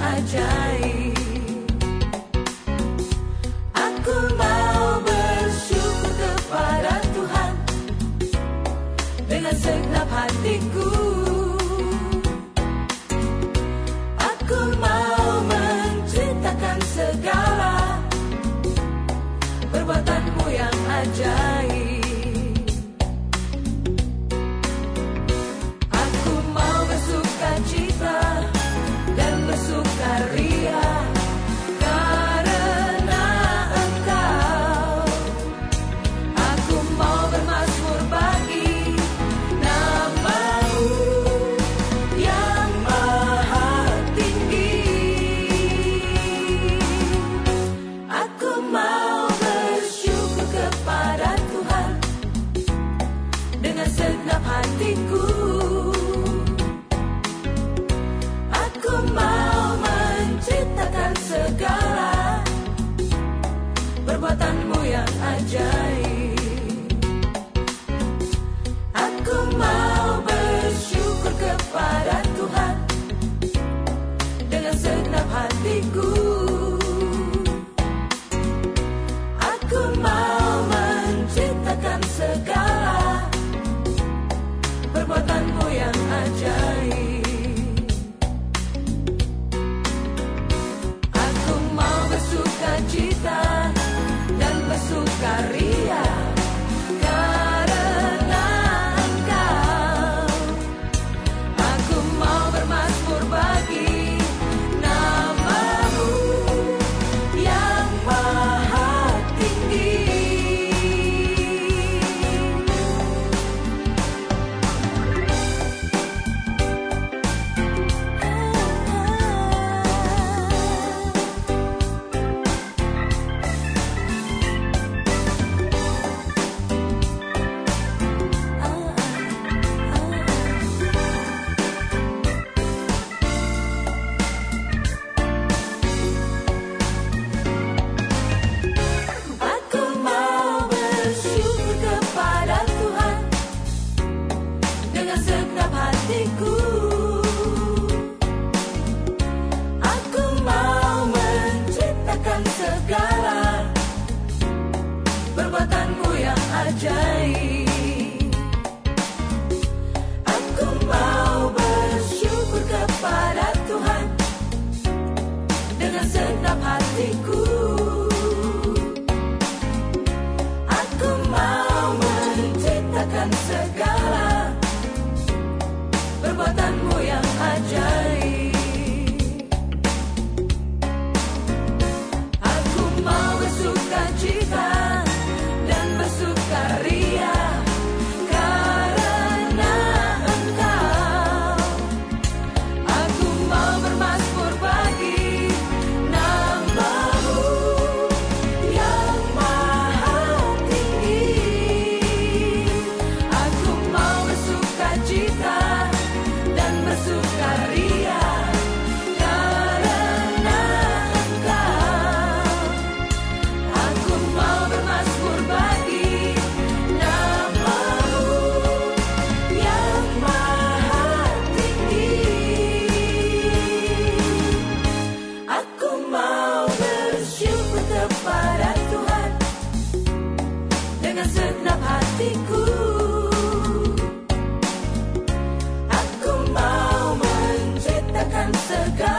ajaib. Aku mau bersyukur kepada Tuhan dengan segenap hatiku. Aku mau menceritakan segala perbuatan-Mu yang ajaib. Aku mau bersukacita dan bersukaria karena Engkau. Aku mau bermazmur bagi nama-Mu yang maha tinggi. Aku mau bersyukur kepada Tuhan dengan segenap hatiku. Aku mau menceritakan segala perbuatan-Mu yang ajaib. Aku mau bersyukur kepada Tuhan dengan segenap hatiku. Aku mau menceritakan segala perbuatan-Mu yang ajaib. Aku mau bersukacita dan bersukaria karena Engkau. Aku mau bermazmur bagi nama-Mu yang maha tinggi. Aku mau bersyukur kepada Tuhan dengan segenap hatiku. Aku mau menceritakan segala perbuatan-Mu yang ajaib. Aku mau bersyukur kepada Tuhan dengan segenap hatiku. Aku mau menceritakan segala perbuatan-Mu yang ajaib. Aku mau bersukacita dan bersukaria karena Engkau. Aku mau bermazmur bagi nama-Mu yang maha tinggi. Aku mau bersukacita dan bersukaria karena Engkau. Aku mau bermazmur bagi nama-Mu yang maha tinggi. Aku mau bersyukur kepada Tuhan dengan segenap hatiku. Aku mau menceritakan segala